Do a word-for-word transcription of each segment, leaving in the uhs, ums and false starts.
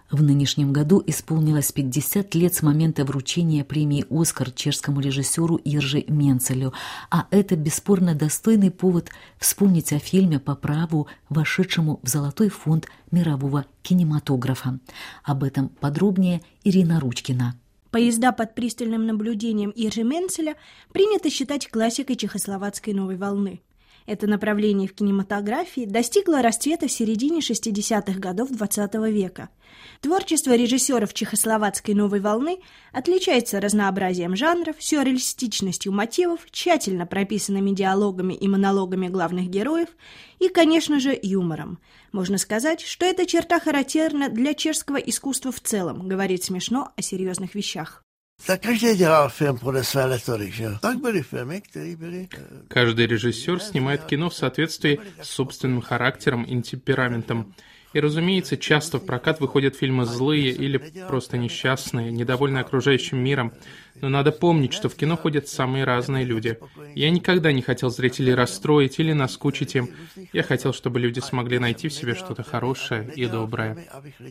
В нынешнем году исполнилось пятьдесят лет с момента вручения премии «Оскар» чешскому режиссеру Иржи Менцелю, а это бесспорно достойный повод вспомнить о фильме по праву, вошедшему в Золотой фонд мирового кинематографа. Об этом подробнее Ирина Ручкина. «Поезда под пристальным наблюдением» Иржи Менцеля принято считать классикой чехословацкой новой волны. Это направление в кинематографии достигло расцвета в середине шестидесятых годов двадцатого века. Творчество режиссеров чехословацкой новой волны отличается разнообразием жанров, сюрреалистичностью мотивов, тщательно прописанными диалогами и монологами главных героев и, конечно же, юмором. Можно сказать, что эта черта характерна для чешского искусства в целом, говорить смешно о серьезных вещах. Каждый режиссер снимает кино в соответствии с собственным характером и темпераментом. И, разумеется, часто в прокат выходят фильмы злые или просто несчастные, недовольные окружающим миром. Но надо помнить, что в кино ходят самые разные люди. Я никогда не хотел зрителей расстроить или наскучить им. Я хотел, чтобы люди смогли найти в себе что-то хорошее и доброе.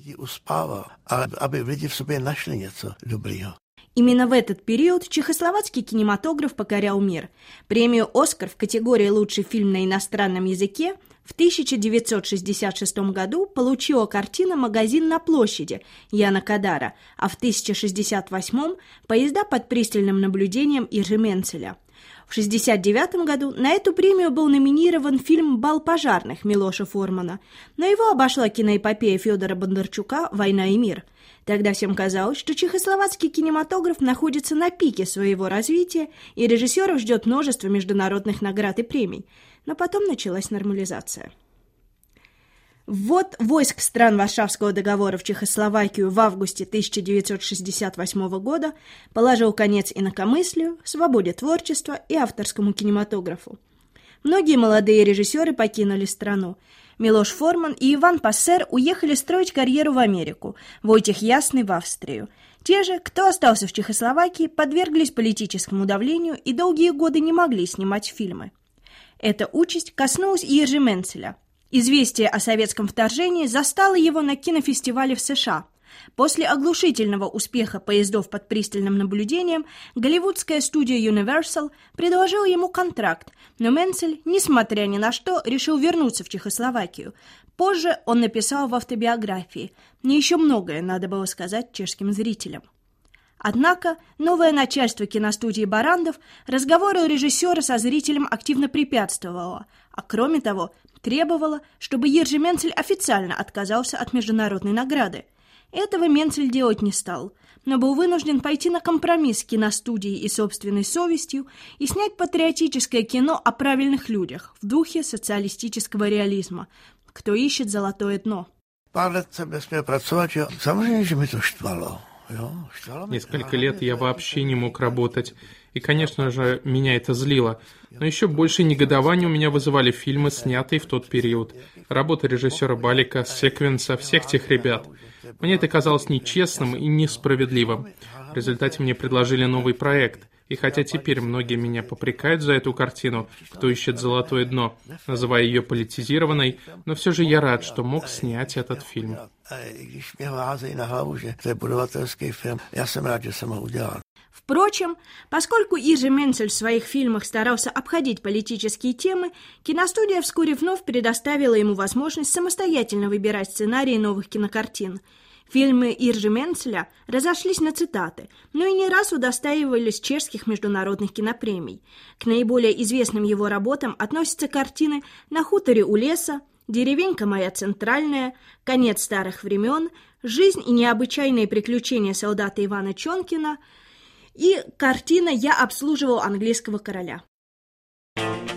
Именно в этот период чехословацкий кинематограф покорял мир. Премию «Оскар» в категории «Лучший фильм на иностранном языке» в тысяча девятьсот шестьдесят шестом году получила картина «Магазин на площади» Яна Кадара, а в тысяча девятьсот шестьдесят восьмом «Поезда под пристальным наблюдением» Иржи Менцеля. В шестьдесят девятом году на эту премию был номинирован фильм «Бал пожарных» Милоша Формана, но его обошла киноэпопея Федора Бондарчука «Война и мир». Тогда всем казалось, что чехословацкий кинематограф находится на пике своего развития, и режиссеров ждет множество международных наград и премий. Но потом началась нормализация. Ввод войск стран Варшавского договора в Чехословакию в августе тысяча девятьсот шестьдесят восьмого года положил конец инакомыслию, свободе творчества и авторскому кинематографу. Многие молодые режиссеры покинули страну. Милош Форман и Иван Пассер уехали строить карьеру в Америку, Войтех Ясный в Австрию. Те же, кто остался в Чехословакии, подверглись политическому давлению и долгие годы не могли снимать фильмы. Эта участь коснулась и Иржи Менцеля. Известие о советском вторжении застало его на кинофестивале в США. После оглушительного успеха «Поездов под пристальным наблюдением» голливудская студия Universal предложила ему контракт, но Менцель, несмотря ни на что, решил вернуться в Чехословакию. Позже он написал в автобиографии: «Мне еще многое надо было сказать чешским зрителям». Однако новое начальство киностудии Барандов разговору режиссера со зрителем активно препятствовало, а кроме того требовало, чтобы Иржи Менцель официально отказался от международной награды. Этого Менцель делать не стал, но был вынужден пойти на компромисс с киностудией и собственной совестью и снять патриотическое кино о правильных людях в духе социалистического реализма. Кто ищет золотое дно? Несколько лет я вообще не мог работать, и, конечно же, меня это злило. Но еще больше негодования у меня вызывали фильмы, снятые в тот период. Работа режиссера Балика, Секвенса, всех тех ребят. Мне это казалось нечестным и несправедливым. В результате мне предложили новый проект. И хотя теперь многие меня попрекают за эту картину «Кто ищет золотое дно», называя ее политизированной, но все же я рад, что мог снять этот фильм. Впрочем, поскольку Иржи Менцель в своих фильмах старался обходить политические темы, киностудия вскоре вновь предоставила ему возможность самостоятельно выбирать сценарии новых кинокартин. Фильмы Иржи Менцеля разошлись на цитаты, но и не раз удостаивались чешских международных кинопремий. К наиболее известным его работам относятся картины «На хуторе у леса», «Деревенька моя центральная», «Конец старых времен», «Жизнь и необычайные приключения солдата Ивана Чонкина» и картина «Я обслуживал английского короля».